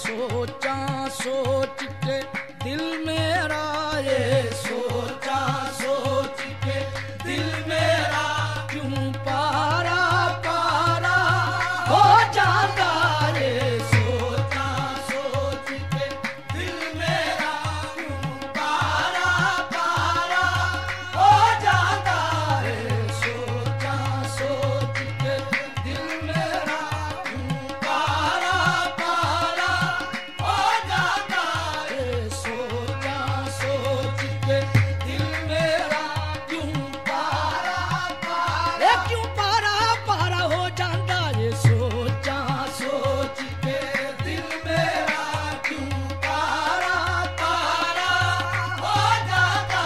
सोचा सोच के दिल मेरा, ये सोचा सोच के दिल मेरा क्यों पारा पारा हो जाता, ये सोचा सोच के दिल मेरा क्यों पारा पारा हो जाता, ये सोचा सोच के दिल मेरा क्यों पारा पारा हो जाता, ये सोचा सोच के दिल मेरा क्यों पारा पारा, क्यों पारा पारा हो जाता, ये सोचा सोच के दिल मेरा क्यों पारा पारा हो जाता,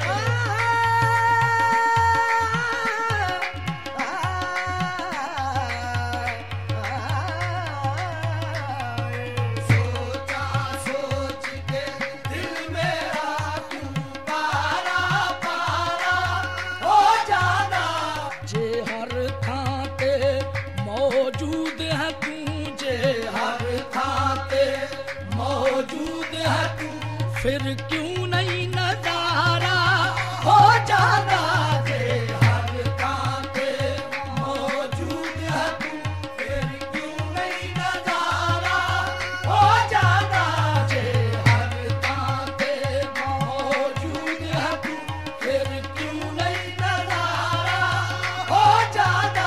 सोचा सोच के दिल मेरा क्यों पारा पारा हो जाता, जे हर थां ते मौजूद है तू, जे हर थां ते मौजूद है तू, फिर क्यों नहीं नजारा हो जाता, जे हर थां ते मौजूद है तू, फिर क्यों नहीं नजारा हो जाता, जे हर थां ते मौजूद है तू, फिर क्यों नहीं नजारा हो जाता,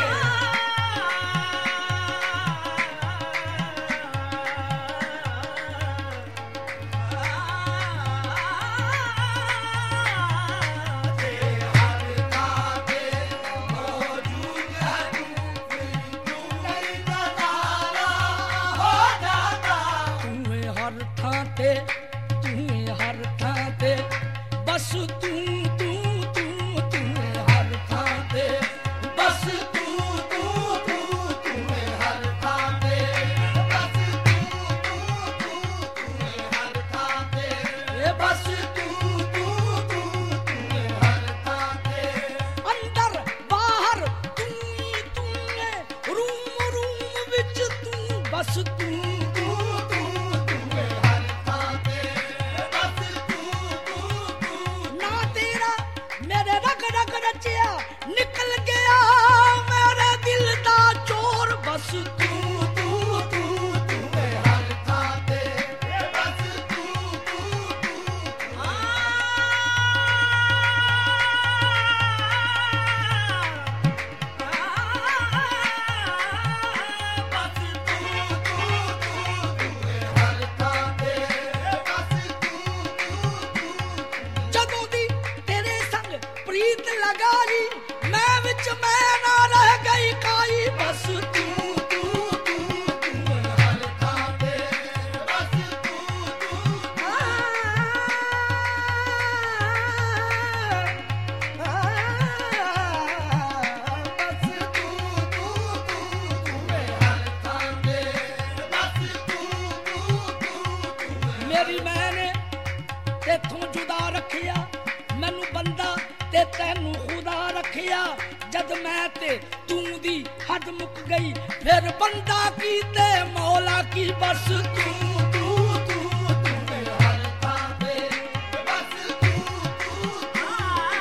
हर थां ते बस तू तू तू तू, हर थां ते बस तू तू तू तू, हर थां ते बस तू तू तू तू, हर थां ते बस तू तू तू तू, हर थां ते अंदर बाहर तू ही तू है, रूम रूम विच तू बस तू तू तू तू, हर थां ते बस तू तू तू, ना तेरा मेरे रग रग रचिया निकल गया मेरे दिल दा चोर, बस तू तू तू तू, हर थां ते बस तू तू तू, बस तू तू तू, हर थां ते बस तू तू तू, ਜਦੋਂ ਦੀ ਤੇਰੇ ਸੰਗ ਪ੍ਰੀਤ ਲਗਾਈ ਮੈਂ ਵਿੱਚ ਮੈਂ ਨਾ ਰਹਿ ਗਈ ਕਾਈ, ਬਸ ਤੂੰ ਤੂੰ ਤੂੰ ਤੂੰ, ਹਰ ਥਾਂ ਤੇ ਬਸ ਤੂੰ ਤੂੰ ਤੂੰ, ਬਸ ਤੂੰ ਤੂੰ ਤੂੰ, ਹਰ ਥਾਂ ਤੇ ਬਸ ਤੂੰ ਤੂੰ ਤੂੰ, ਮੇਰੀ ਮੈਨੇ ਤੇਥੋਂ ਜੁਦਾ ਰੱਖਿਆ, ਮੈਨੂੰ ਬੰਦਾ ਤੇ ਤੈਨੂੰ ਖੁਦਾ ਰੱਖਿਆ, ਜਦ ਮੈਂ ਤੇ ਤੂੰ ਦੀ ਹੱਦ ਮੁੱਕ ਗਈ, ਫਿਰ ਬੰਦਾ ਕੀ ਤੇ ਮੌਲਾ ਕੀ, ਬਸ ਤੂੰ ਤੂੰ ਤੂੰ ਤੂੰ, ਹਰ ਥਾਂ ਤੇ ਬਸ ਤੂੰ ਤੂੰ ਤੂੰ,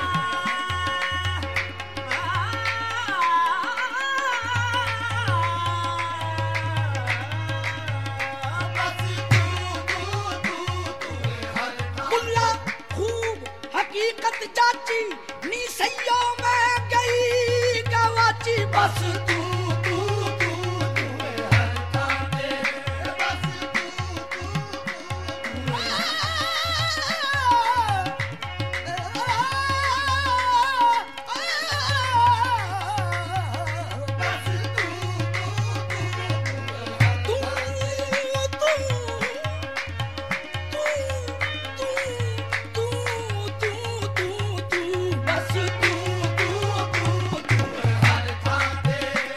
ਬਸ ਤੂੰ ਤੂੰ ਤੂੰ, ਹਰ ਥਾਂ ਮੁੱਲਾ खूब हकीकत जाची नी सैयो मैं गई गवाची, बस तू तू तू तू, हर थां ते बस तू तू तू, बस तू तू तू, तू तू तू तू, बस तू तू तू, हर थां ते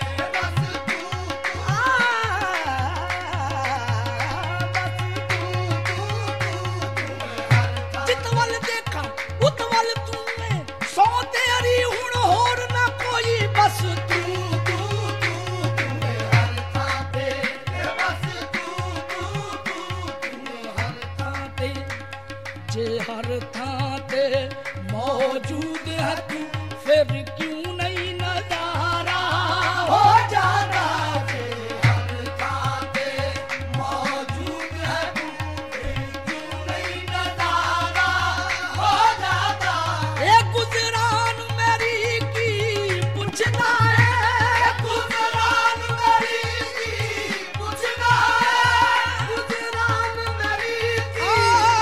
जे हर थां ते मौजूद है तू फिर क्यों नहीं नजारा हो जाता जे हर थां ते मौजूद है तू फिर क्यों नहीं नजारा हो जाता ए गुजरान मेरी की पूछना है गुजरान मेरी की पूछना है गुजरान मेरी की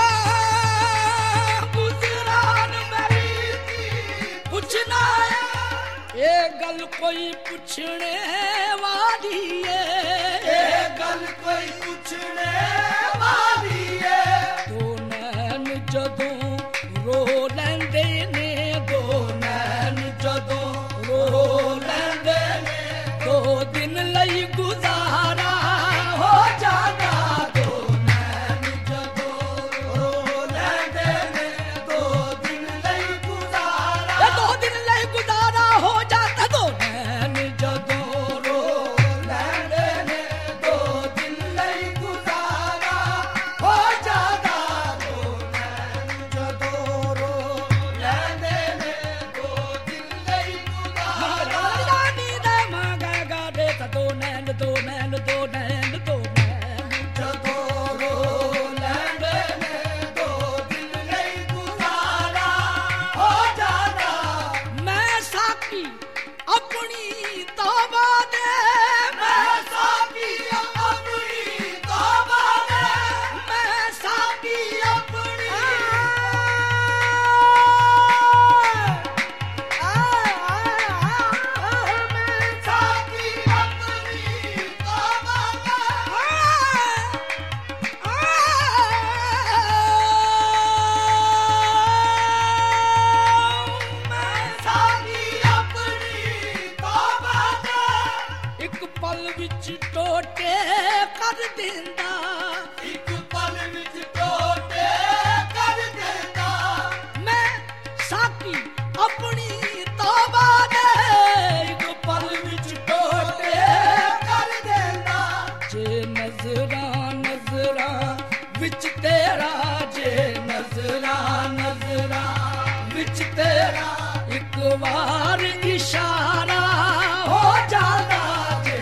पूछना है ये गल कोई पूछने वाली है ये गल कोई पूछने वाली है दो नैन जदों रो लैंदे ने दो नैन जदों रो लैंदे ने दो दिन लई गुजारा हो जाता दो नैन जदों रो लैंदे ने दो दिन लई गुजारा दो दिन लई गुजारा हो जाता दो नैन जदों रो लैंदे ने दो दिन लई गुजारा हो जाता दो नैन जदों रो लैंदे ने दो दिन लई गुजारा नी दे मांगा गा दे दो नैन दो नैन दो नैन दो नैन जदों रो लैंदे ने दो दिन लई गुजारा हो जाता मैं साकी अपनी तौबा दे मैं साकी अपनी तौबा दे मैं साकी अपनी मैं साकी अपनी तौबा मैं साकी अपनी तौबा दे एक पल विच टोटे कर देंदा एक पल विच टोटे कर देंदा मैं साकी अपनी तौबा दे एक पल विच टोटे कर देंदा जे नजरां नजरां विच तेरा जे नजरां विच तेरा एक बार इशारा हो जाता जे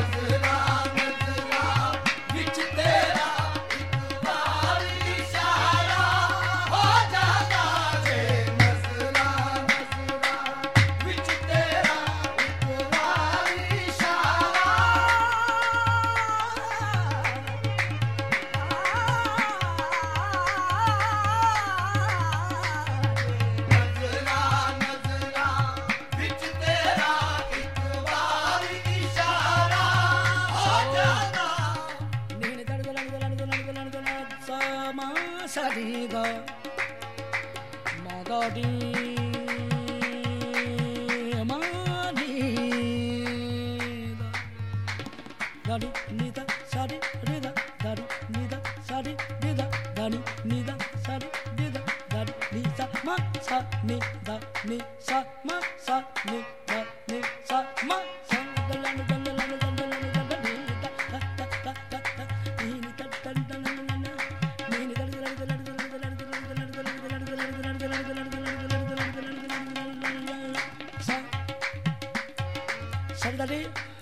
नजरां विच तेरा एक बार इशारा हो जाता जे नजरां विच तेरा एक बार इशारा विच तेरा एक बार इशारा हो जाता नीन दड़ समा साडी गा मागाडी मानी दाडी नीदा साडी रिदा दाडी नीदा साडी रिदा दाडी नीदा साडी रिदा दाडी नीसा मा सा नी दा नी सा मा सा नी दा नी सा मा सा दलन दलन दलन दलन नी दा दा दा दा दा नी दा दलन दलन नी दा दलन दलन दलन दलन सा सरदारी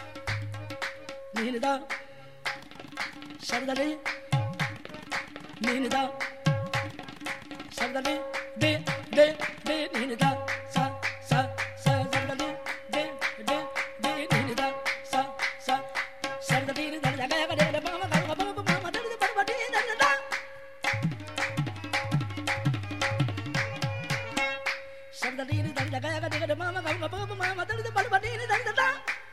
नी दा सरदारी नी दा सरदारी दे दे दे नी दा सा सा सा सरदारी दे दे दे नी दा सा सा सरदारी नी दा गा गा दे मामा गा गा बाबा मामा दे दे बाबा दे दे दा सरदारी नी दा गा गा दे मामा गा गा बाबा मामा दे दे बाबा दे दे दा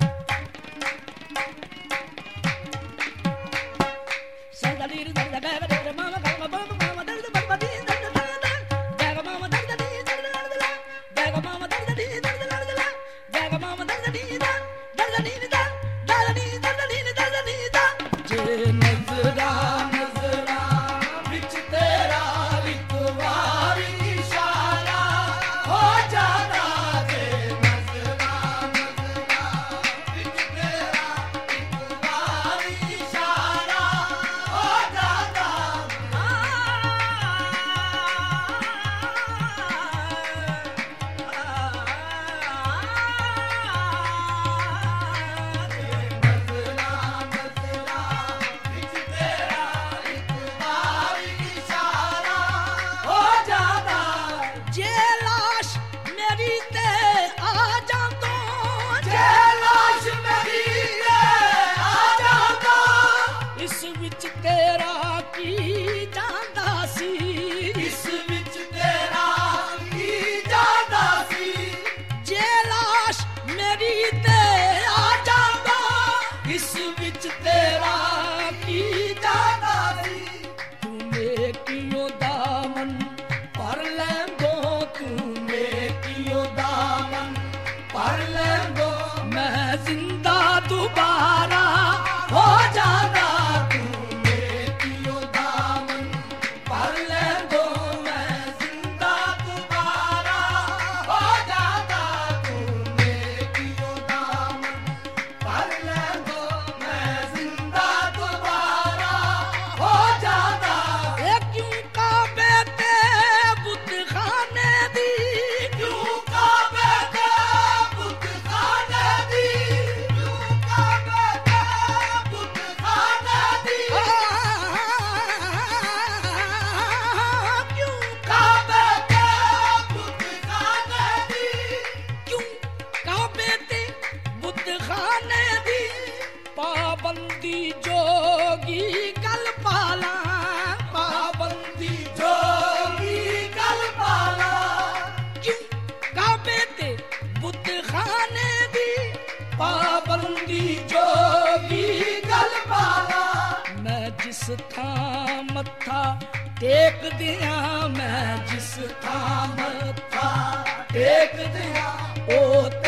सरदारी नी दा गा गा दे मामा गा गा बाबा मामा दे दे बाबा दे दे दा गा मामा दे दे दा मामा दे दे दा मामा दे दे दा नी दा नी दा जे नजरां विच तेरा एक बार इशारा हो जाता जे नजरां जिस थां मत्था टेक दियां मैं जिस थां मत्था टेक दियां ओ